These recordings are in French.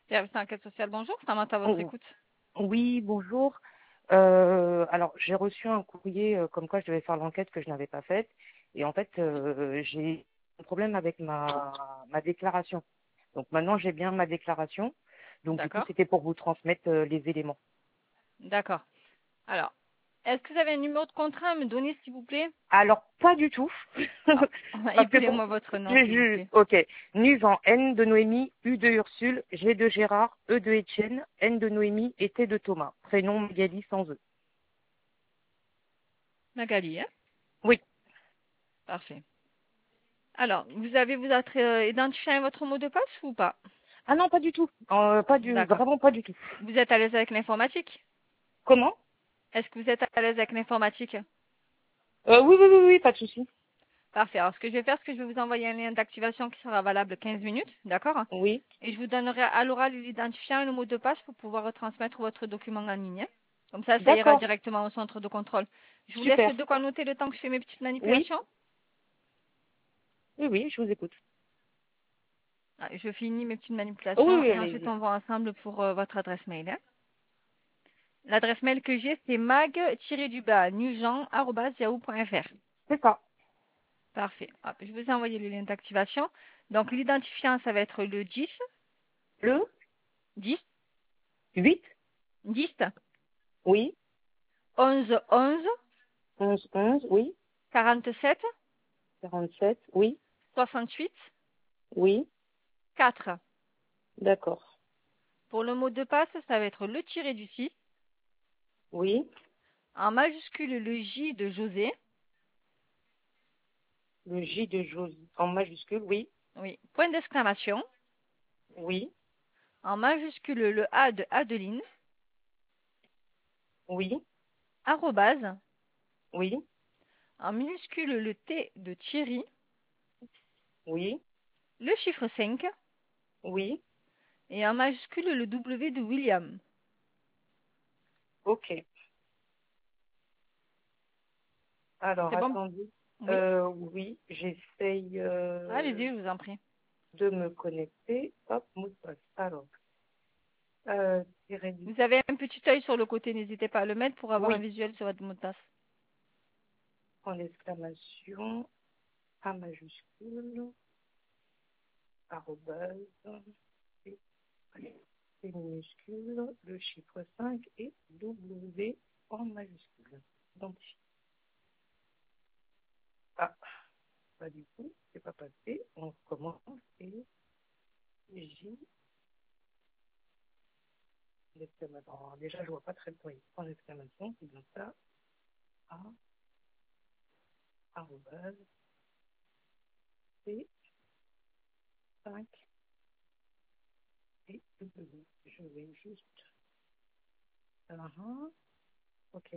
Service d'enquête sociale, bonjour, Samantha à votre Oh, écoute. oui, bonjour. Alors, j'ai reçu un courrier comme quoi je devais faire l'enquête que je n'avais pas faite. Et en fait, j'ai un problème avec ma déclaration. Donc maintenant, j'ai bien ma déclaration. Donc du coup, D'accord, c'était pour vous transmettre les éléments. d'accord. Alors, est-ce que vous avez un numéro de contrat à me donner, s'il vous plaît? Alors, pas du tout. Ah, Parce que pour... Épelez-moi votre nom, s'il vous plaît. Ok. Nuvan, N de Noémie, U de Ursule, G de Gérard, E de Étienne, N de Noémie et T de Thomas. Prénom Magali sans E. Magali, hein? Oui. Parfait. Alors, vous avez identifié votre mot de passe ou pas? Ah non, pas du tout. D'accord. Vraiment pas du tout. Vous êtes à l'aise avec l'informatique? Comment? Est-ce que vous êtes à l'aise avec l'informatique? Oui, oui, oui, oui, pas de souci. Parfait. Alors, ce que je vais faire, c'est que je vais vous envoyer un lien d'activation qui sera valable 15 minutes, d'accord? Oui, Et je vous donnerai à l'oral l'identifiant et le mot de passe pour pouvoir retransmettre votre document en ligne. Comme ça ira d'accord, directement au centre de contrôle. Je vous laisse super. de quoi noter le temps que je fais mes petites Oui, manipulations. oui, oui, je vous écoute. Ah, je finis mes petites Oh, oui, manipulations oui, et ensuite allez-y. on va ensemble pour votre adresse mail. L'adresse mail que j'ai, c'est mag-nujean@yahoo.fr. C'est ça. Parfait. Hop, je vous ai envoyé le lien d'activation. Donc l'identifiant, ça va être le 10, Le 10, 8, 10, oui. 11, 11, 11, 11, oui. 47, 47, oui. 68, Oui, 4. d'accord. Pour le mot de passe, ça va être le tiré du 6, Oui. en majuscule le J de José, Le J de Josie en majuscule, oui. oui, point d'exclamation, Oui, en majuscule le A de Adeline, oui, arrobase, oui, en minuscule le T de Thierry, oui, le chiffre 5 oui. et en majuscule le W de William. Ok. Alors, C'est bon? attendez. Oui? Oui, j'essaye Allez-y, je vous en prie. de me connecter. Hop, mot de passe. Alors, tiré du... Vous avez un petit œil sur le côté, n'hésitez pas à le mettre pour avoir un Oui, visuel sur votre mot de passe. en exclamation, A majuscule, arrobase, et c'est minuscule, le chiffre 5 et W en majuscule. Identifié. Ah, pas du tout, c'est pas passé. On recommence et J, l'exclamation. Alors, déjà, je vois pas très bien. Oui, en exclamation, c'est bien ça. A, arrobase, C, 5 et W. Je vais juste... ok.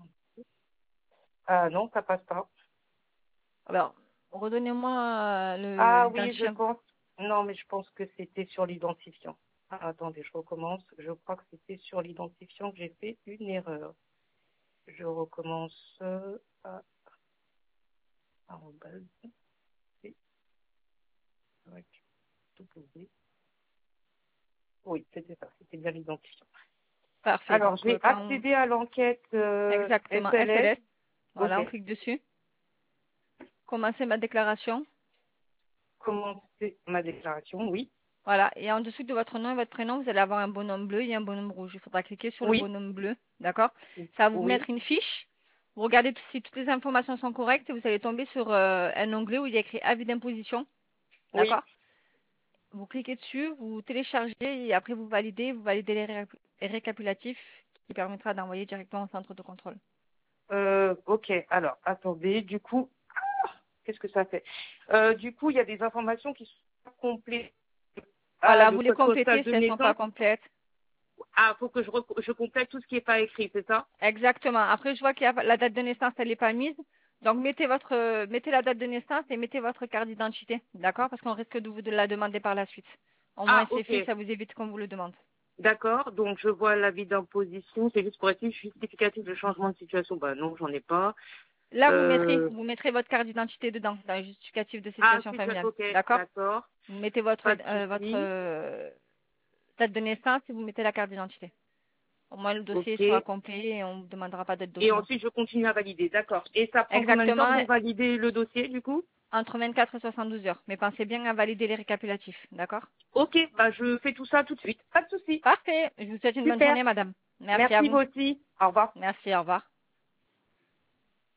Ah non, ça passe pas. Alors, redonnez-moi Ah oui, je l'identifiant. pense. Non, mais je pense que c'était sur l'identifiant. Ah, attendez, je recommence. Je crois que c'était sur l'identifiant que j'ai fait une erreur. Je recommence à arrobase, C, avec W. Oui, c'était ça, c'était bien l'identifiant. Parfait. Alors, Donc, je vais quand accéder à l'enquête exactement SLS. SLS, Ok. voilà, on clique dessus. Commencer ma déclaration. Commencer ma déclaration, oui. Voilà. Et en dessous de votre nom et votre prénom, vous allez avoir un bonhomme bleu et un bonhomme rouge. Il faudra cliquer sur le Oui, bonhomme bleu. D'accord? Ça va vous oui, mettre une fiche. Vous regardez si toutes les informations sont correctes et vous allez tomber sur un onglet où il y a écrit avis d'imposition. oui. D'accord? Vous cliquez dessus, vous téléchargez et après vous validez les récapitulatifs qui permettra d'envoyer directement au centre de contrôle. Ok, alors, attendez, du coup, qu'est-ce que ça fait? Du coup, il y a des informations qui sont pas complètes. Ah, Voilà, le vous les code postal complétez de si elles ne sont pas naissance. complètes. Ah, faut que je complète tout ce qui n'est pas écrit, c'est ça? Exactement. Après, je vois que la date de naissance, elle n'est pas mise. Donc, mettez la date de naissance et mettez votre carte d'identité. D'accord? Parce qu'on risque de vous de la demander par la suite. Au moins, Ah, c'est ok, fait, ça vous évite qu'on vous le demande. d'accord. Donc, je vois l'avis d'imposition. C'est juste pour être justificatif de changement de situation. Bah non, j'en ai pas. Là, Euh, vous mettrez votre carte d'identité dedans, dans le justificatif de ah, situation familiale. ok, D'accord? d'accord. Vous mettez Pas de souci. date de naissance et vous mettez la carte d'identité. Au moins, le dossier Ok. sera complet et on ne vous demandera pas d'autres Et documents. ensuite, je continue à valider. D'accord. Et ça prend combien de temps Exactement, pour valider le dossier, du coup? entre 24 et 72 heures. Mais pensez bien à valider les récapitulatifs, d'accord? Ok, bah je fais tout ça tout de suite. Pas de souci. Parfait. Je vous souhaite une bonne Super. journée, madame. Merci à Merci vous vous. aussi. Au revoir. Merci, au revoir.